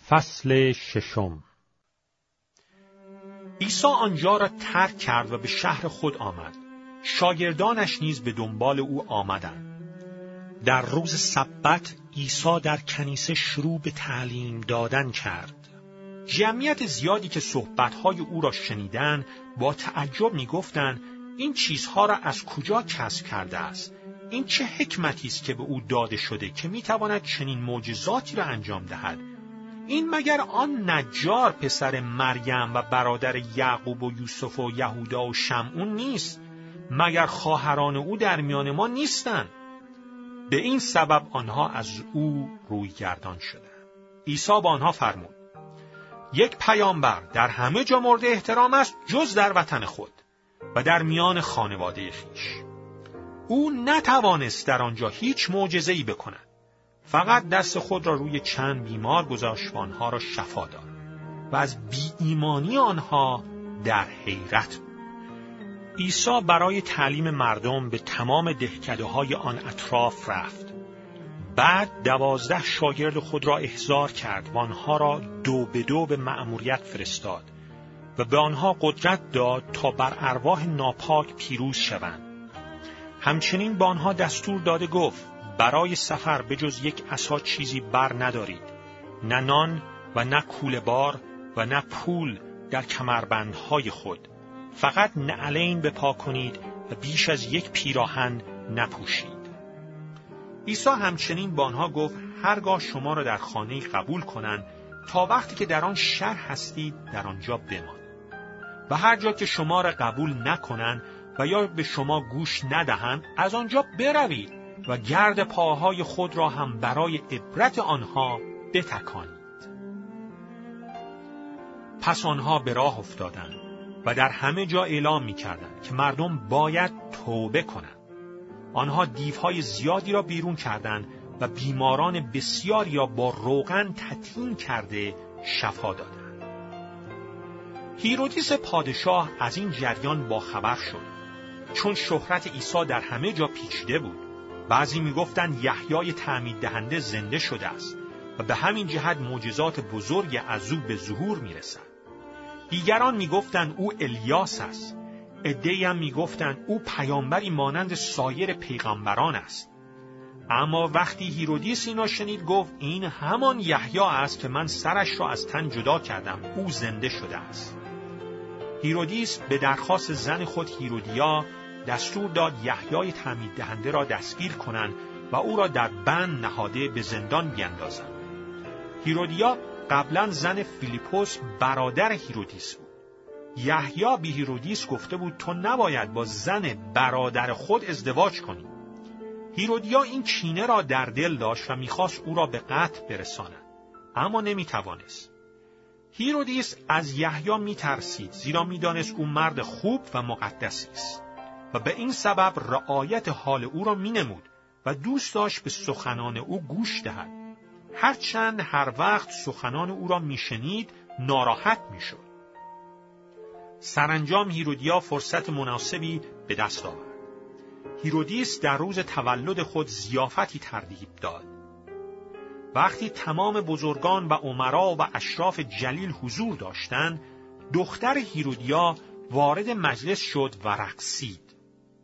فصل 6. عیسی آنجا را ترک کرد و به شهر خود آمد. شاگردانش نیز به دنبال او آمدند. در روز سبت عیسی در کنیسه شروع به تعلیم دادن کرد. جمعیت زیادی که صحبت‌های او را شنیدند با تعجب می‌گفتند این چیزها را از کجا کسب کرده است؟ این چه حکمتی است که به او داده شده که می‌تواند چنین معجزاتی را انجام دهد؟ این مگر آن نجار پسر مریم و برادر یعقوب و یوسف و یهودا و شمعون نیست؟ مگر خواهران او در میان ما نیستند؟ به این سبب آنها از او روی گردان شدند. عیسی با آنها فرمود: یک پیامبر در همه جا مورد احترام است جز در وطن خود و در میان خانواده خویش. او نتوانست در آنجا هیچ معجزه‌ای بکند. فقط دست خود را روی چند بیمار گذاشت و آنها را شفا داد و از بی ایمانی آنها در حیرت بود. عیسی برای تعلیم مردم به تمام دهکده‌های آن اطراف رفت. بعد 12 شاگرد خود را احضار کرد و آنها را دو به دو به مأموریت فرستاد و به آنها قدرت داد تا بر ارواح ناپاک پیروز شوند. همچنین به آنها دستور داده گفت: برای سفر به جز یک عصا چیزی بر ندارید، نه نان و نه کوله بار و نه پول در کمربندهای خود. فقط نعلین به پا کنید و بیش از یک پیراهن نپوشید. عیسی همچنین با آنها گفت: هرگاه شما را در خانه‌ای قبول کنند تا وقتی که در آن شهر هستید در آنجا بمانید. و هر جا که شما را قبول نکنند و یا به شما گوش ندهند از آنجا بروید و گرد پاهای خود را هم برای عبرت آنها بتکانید. پس آنها به راه افتادند و در همه جا اعلام می‌کردند که مردم باید توبه کنند. آنها دیوهای زیادی را بیرون کردند و بیماران بسیاری را با روغن تطهین کرده شفا دادند. هیرودیس پادشاه از این جریان باخبر شد، چون شهرت عیسی در همه جا پیچیده بود. بعضی می‌گفتند یحیای تعمید دهنده زنده شده است و به همین جهت معجزات بزرگ از او به ظهور می‌رسد. دیگران می‌گفتند او الیاس است. عده‌ای هم می‌گفتند او پیامبری مانند سایر پیغمبران است. اما وقتی هیرودیس اینا شنید گفت: این همان یحیی است که من سرش را از تن جدا کردم، او زنده شده است. هیرودیس به درخواست زن خود هیرودیا دستور داد یحیای تعمید دهنده را دستگیر کنند و او را در بند نهاده به زندان بیندازند. هیرودیا قبلا زن فیلیپوس برادر هیرودیس بود. یحیی به هیرودیس گفته بود تو نباید با زن برادر خود ازدواج کنی. هیرودیا این کینه را در دل داشت و میخواست او را به قتل برساند، اما نمیتوانست. هیرودیس از یحیی میترسید، زیرا میدانست او مرد خوب و مقدسی است و به این سبب رعایت حال او را مینمود و دوست داشت به سخنان او گوش دهد. هرچند هر وقت سخنان او را میشنید ناراحت میشد. سرانجام هیرودیا فرصت مناسبی به دست آورد. هیرودیس در روز تولد خود ضیافتی ترتیب داد. وقتی تمام بزرگان و امرا و اشراف جلیل حضور داشتند، دختر هیرودیا وارد مجلس شد و رقصید.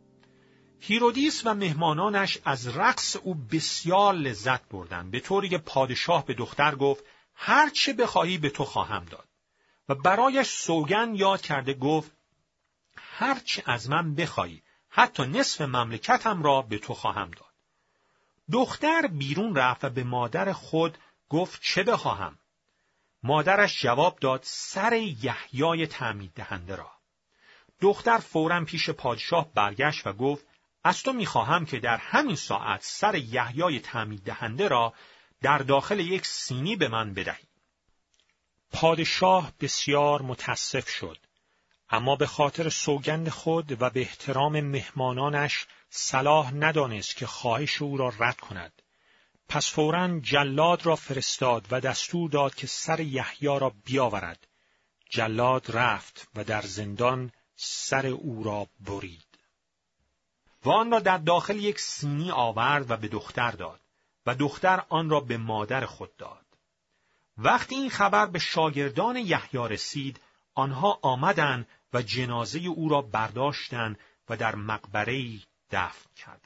هیرودیس و مهمانانش از رقص او بسیار لذت بردند، به طوری که پادشاه به دختر گفت: هر چه بخواهی به تو خواهم داد. و برایش سوگند یاد کرده گفت: هر چه از من بخواهی، حتی نصف مملکتم را به تو خواهم داد. دختر بیرون رفت و به مادر خود گفت: چه بخواهم؟ مادرش جواب داد: سر یحیای تعمید دهنده را. دختر فوراً پیش پادشاه برگشت و گفت: از تو میخواهم که در همین ساعت سر یحیای تعمید دهنده را در داخل یک سینی به من بدهی. پادشاه بسیار متاسف شد، اما به خاطر سوگند خود و به احترام مهمانانش صلاح ندانست که خواهش او را رد کند. پس فوراً جلاد را فرستاد و دستور داد که سر یحیی را بیاورد. جلاد رفت و در زندان سر او را برید و آن را در داخل یک سینی آورد و به دختر داد و دختر آن را به مادر خود داد. وقتی این خبر به شاگردان یحیی رسید، آنها آمدند و جنازه او را برداشتند و در مقبره‌ای دفن کردند.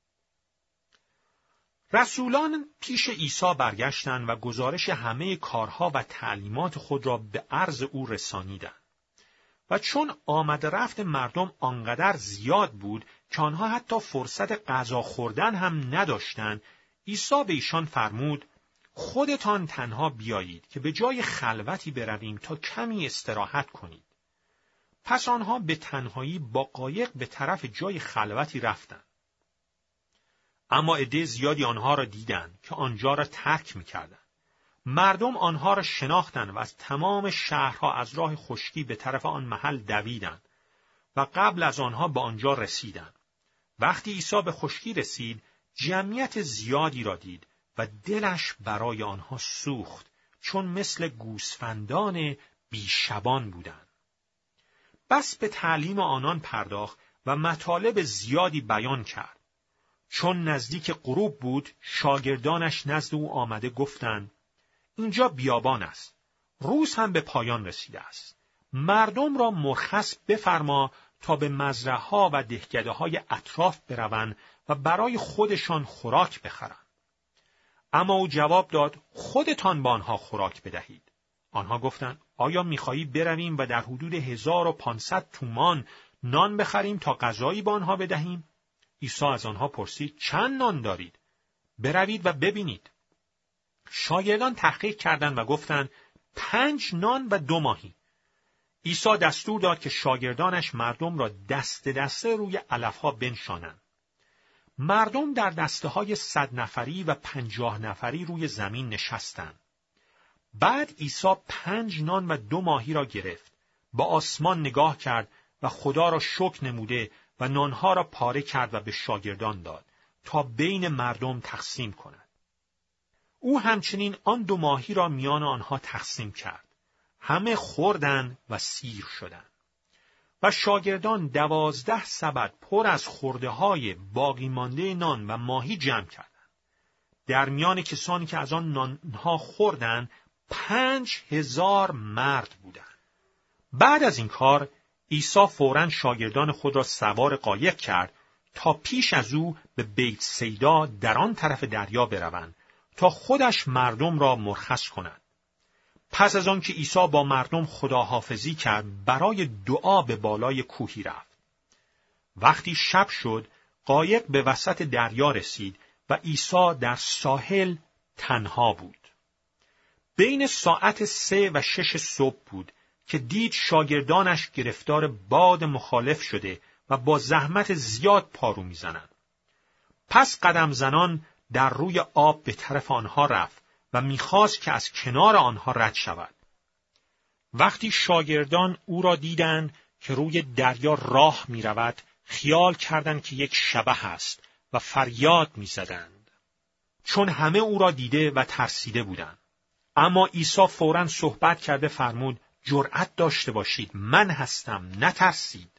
رسولان پیش عیسی برگشتند و گزارش همه کارها و تعلیمات خود را به عرض او رسانیدند. و چون آمد رفت مردم آنقدر زیاد بود که آنها حتی فرصت غذا خوردن هم نداشتند، عیسی به ایشان فرمود: خودتان تنها بیایید که به جای خلوتی برویم تا کمی استراحت کنید. پس آنها به تنهایی با قایق به طرف جای خلوتی رفتند. اما عده زیادی آنها را دیدند که آنجا را ترک می‌کردند. مردم آنها را شناختند و از تمام شهرها از راه خشکی به طرف آن محل دویدند و قبل از آنها به آنجا رسیدند. وقتی عیسی به خشکی رسید، جمعیت زیادی را دید و دلش برای آنها سوخت، چون مثل گوسفندان بیشبان بودند. بس به تعلیم آنان پرداخت و مطالب زیادی بیان کرد. چون نزدیک غروب بود، شاگردانش نزد او آمده گفتند: اینجا بیابان است. روز هم به پایان رسیده است. مردم را مرخص بفرما تا به مزرعه‌ها و دهکده‌های اطراف بروند و برای خودشان خوراک بخرند. اما او جواب داد: خودتان با آنها خوراک بدهید. آنها گفتند: آیا می‌خواهی برویم و در حدود 1500 تومان نان بخریم تا غذایی به آنها بدهیم؟ عیسی از آنها پرسید: چند نان دارید؟ بروید و ببینید. شاگردان تحقیق کردند و گفتند: 5 نان و 2 ماهی. عیسی دستور داد که شاگردانش مردم را دسته دسته روی علفها بنشانند. مردم در دسته‌های 100 نفری و 50 نفری روی زمین نشستند. بعد عیسی 5 نان و 2 ماهی را گرفت، به آسمان نگاه کرد و خدا را شکر نموده و نانها را پاره کرد و به شاگردان داد تا بین مردم تقسیم کند. او همچنین آن 2 ماهی را میان آنها تقسیم کرد. همه خوردند و سیر شدند. و شاگردان 12 سبد پر از خرده‌های باقی مانده نان و ماهی جمع کردند. در میان کسانی که از آن نانها خوردند 5000 مرد بودند. بعد از این کار عیسی فوراً شاگردان خود را سوار قایق کرد تا پیش از او به بیت سیدا در آن طرف دریا بروند تا خودش مردم را مرخص کند. پس از آن که عیسی با مردم خداحافظی کرد، برای دعا به بالای کوهی رفت. وقتی شب شد، قایق به وسط دریا رسید و عیسی در ساحل تنها بود. بین ساعت 3 و 6 صبح بود که دید شاگردانش گرفتار باد مخالف شده و با زحمت زیاد پارو میزنند. پس قدم زنان در روی آب به طرف آنها رفت و میخواست که از کنار آنها رد شود. وقتی شاگردان او را دیدند که روی دریا راه میرود، خیال کردند که یک شبح است و فریاد میزدند، چون همه او را دیده و ترسیده بودند. اما عیسی فوراً صحبت کرده فرمود: جرأت داشته باشید، من هستم، نترسید.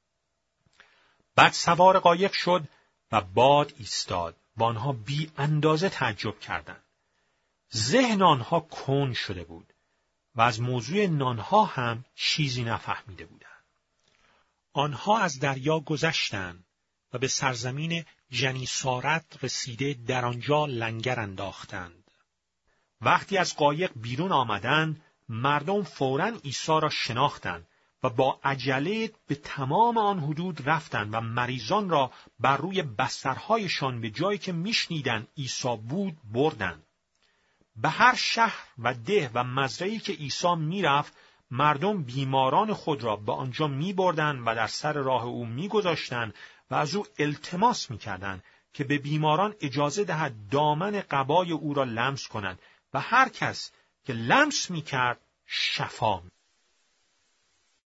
بعد سوار قایق شد و باد ایستاد و آنها بی اندازه تعجب کردند. ذهن آنها کند شده بود و از موضوع نانها هم چیزی نفهمیده بودند. آنها از دریا گذشتند و به سرزمین جنیسارت رسیده در آنجا لنگر انداختند. وقتی از قایق بیرون آمدند، مردم فوراً عیسی را شناختند و با عجله به تمام آن حدود رفتند و مریضان را بر روی بسترهایشان به جایی که میشنیدند عیسی بود بردند. به هر شهر و ده و مزرعه‌ای که عیسی میرفت، مردم بیماران خود را به آنجا میبردند و در سر راه او میگذاشتند و از او التماس میکردند که به بیماران اجازه دهد دامن قبای او را لمس کنند و هر کس که لمس میکرد شفا می‌یافت.